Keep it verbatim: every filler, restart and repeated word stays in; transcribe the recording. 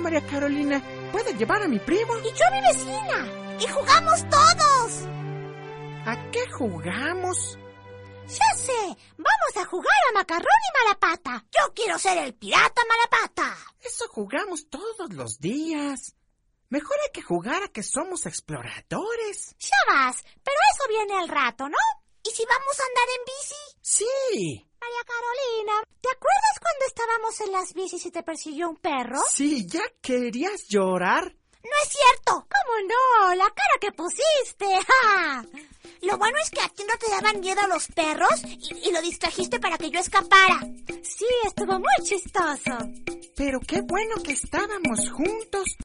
María Carolina, ¿puede llevar a mi primo? Y yo a mi vecina. Y jugamos todos. ¿A qué jugamos? Ya sé, vamos a jugar a Macarrón y Malapata. Yo quiero ser el pirata Malapata. Eso jugamos todos los días. Mejor hay que jugar a que somos exploradores. Ya vas, pero eso viene al rato, ¿no? ¿Y si vamos a andar en bici? Sí. María Carolina, ¿te acuerdas cuando estábamos en las bicis y te persiguió un perro? Sí, ¿ya querías llorar? No es cierto. ¿Cómo no? La cara que pusiste. ¡Ja! Lo bueno es que a ti no te daban miedo los perros y, y lo distrajiste para que yo escapara. Sí, estuvo muy chistoso. Pero qué bueno que estábamos juntos.